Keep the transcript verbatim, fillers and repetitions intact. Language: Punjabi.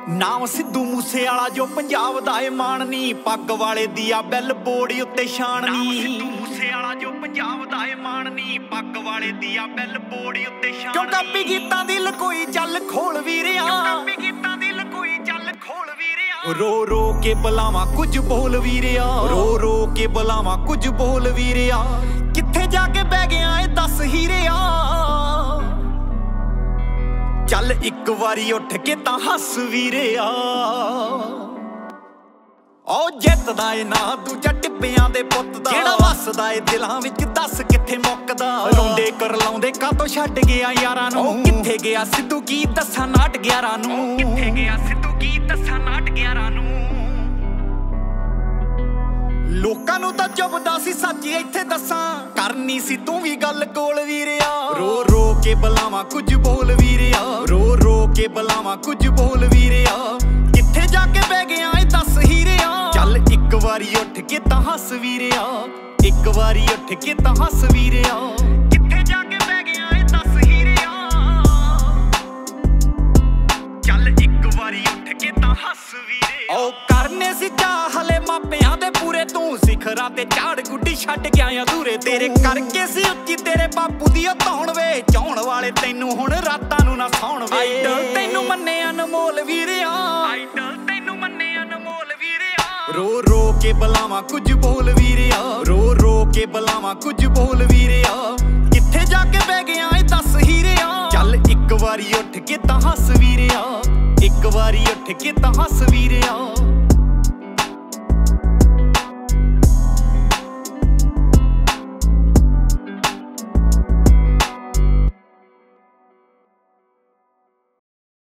ਨਾਮ ਸਿੱਧੂ ਮੂਸੇ ਵਾਲਾ ਜੋ ਪੰਜਾਬ ਦਾ ਏ ਮਾਣ ਨੀ, ਪੱਗ ਵਾਲੇ ਦੀ ਆ ਬਿੱਲ ਬੋਰਡ ਉੱਤੇ ਸ਼ਾਨ ਨੀ। ਸਿੱਧੂ ਮੂਸੇ ਵਾਲਾ ਜੋ ਪੰਜਾਬ ਦਾ ਏ ਮਾਣ ਨੀ, ਪੱਗ ਵਾਲੇ ਦੀ ਆ ਬਿੱਲ ਬੋਰਡ ਉੱਤੇ ਸ਼ਾਨ ਨੀ। ਕਿਉਂ ਕਾਪੀ ਗੀਤਾਂ ਦੀ ਲਕੋਈ ਚੱਲ ਖੋਲ ਵੀਰਿਆ, ਕਿਉਂ ਕਾਪੀ ਗੀਤਾਂ ਦੀ ਲਕੋਈ ਚੱਲ ਖੋਲ ਵੀਰਿਆ। ਰੋ ਰੋ ਕੇ ਬੁਲਾਵਾਂ ਕੁਝ ਬੋਲ ਵੀਰਿਆ, ਰੋ ਰੋ ਕੇ ਬੁਲਾਵਾਂ ਕੁਝ ਬੋਲ ਵੀਰਿਆ। ਕਿੱਥੇ ਜਾ ਕੇ ਬਹਿ ਗਿਆ ਏ ਦੱਸ ਹੀਰਿਆ, ਚੱਲ ਇੱਕ ਵਾਰੀ ਉੱਠ ਕੇ ਤਾਂ ਹੱਸ ਵੀਰਿਆ। ਓ ਜਿੱਤਦਾ ਏ ਨਾ ਦੂਜਾ ਟਿੱਬਿਆਂ ਦੇ ਪੁੱਤ ਦਾ, ਜਿਹੜਾ ਵੱਸਦਾ ਏ ਦਿਲਾਂ ਵਿੱਚ ਦੱਸ ਕਿੱਥੇ ਮੁੱਕਦਾ। ਰੋਂਦੇ ਕਰਲਾਉਂਦੇ ਕਾਤੋਂ ਛੱਡ ਗਿਆ ਯਾਰਾਂ ਨੂੰ, ਕਿੱਥੇ ਗਿਆ ਸਿੱਧੂ ਕੀ ਦੱਸਾਂ ਨਾਟ ਗਿਆਰਾਂ ਨੂੰ, ਕਿੱਥੇ ਗਿਆ ਸਿੱਧੂ ਕੀ ਦੱਸਾਂ ਨਾਟ ਗਿਆਰਾਂ ਨੂੰ। ਲੋਕਾਂ ਨੂੰ ਤਾਂ ਚੁੱਭਦਾ ਸੀ ਸੱਚ ਇੱਥੇ ਦੱਸਾਂ, ਕਰਨੀ ਸੀ ਤੂੰ ਵੀ ਗੱਲ ਕੋਲ ਵੀਰਿਆ। ਰੋ ਰੋ ਕੇ ਬੁਲਾਵਾਂ ਕੁਝ ਬੋਲ ਵੀਰਿਆ, ਰੋ ਰੋ ਕੇ ਬੁਲਾਵਾਂ ਕੁਝ ਬੋਲ ਵੀਰਿਆ। ਕਿੱਥੇ ਜਾ ਕੇ ਬਹਿ ਗਿਆ ਏ ਦੱਸ ਹੀਰਿਆ, ਚੱਲ ਇੱਕ ਵਾਰੀ ਉੱਠ ਕੇ ਤਾਂ ਹੱਸ ਵੀਰਿਆ, ਇੱਕ ਵਾਰੀ ਉੱਠ ਕੇ ਤਾਂ ਹੱਸ ਵੀਰਿਆ। ਕਿੱਥੇ ਜਾ ਕੇ ਬਹਿ ਗਿਆ ਏ ਦੱਸ ਹੀਰਿਆ, ਚੱਲ ਇੱਕ ਵਾਰੀ ਉੱਠ ਕੇ ਤਾਂ ਹੱਸ ਵੀਰਿਆ। ਓ ਕਰਨੇ ਸੀ ਚਾਹ ਹਲੇ ਮਾਪਿਆਂ ਦੇ ਪੂਰੇ, ਤੂੰ ਸਿਖਰਾਂ ਤੇ ਝਾੜ ਗੁੱਡੀ ਛੱਡ ਗਿਆ ਅਧੂਰੇ। ਤੇਰੇ ਕਰਕੇ ਸੀ ਉੱਚੀ ਤੇਰੇ ਬਾਪੂ ਦੀ ਉਹ ਧੌਣ ਵੇ, ਚਾਹੁਣ ਵਾਲੇ ਤੈਨੂੰ ਹੁਣ ਰਾਤਾਂ ਨੂੰ ਨਾ ਸੌਣ ਵੇ। ਆਈਡਲ ਤੈਨੂੰ ਮੰਨੇ ਅਨਮੋਲ ਵੀਰਿਆ, ਆਈਡਲ ਤੈਨੂੰ ਮੰਨੇ ਅਨਮੋਲ ਵੀਰਿਆ। ਰੋ ਰੋ ਕੇ ਬੁਲਾਵਾਂ ਕੁਝ ਬੋਲ ਵੀਰਿਆ, ਰੋ ਰੋ ਕੇ ਬੁਲਾਵਾਂ ਕੁਝ ਬੋਲ ਵੀਰਿਆ। ਕਿੱਥੇ ਜਾ ਕੇ ਬਹਿ ਗਿਆ ਏ ਦੱਸ ਹੀਰਿਆ, ਚੱਲ ਇੱਕ ਵਾਰੀ ਉੱਠ ਕੇ ਤਾਂ ਹੱਸ ਵੀਰਿਆ, ਇੱਕ ਵਾਰੀ ਉੱਠ ਕੇ ਤਾਂ ਹੱਸ ਵੀਰਿਆ।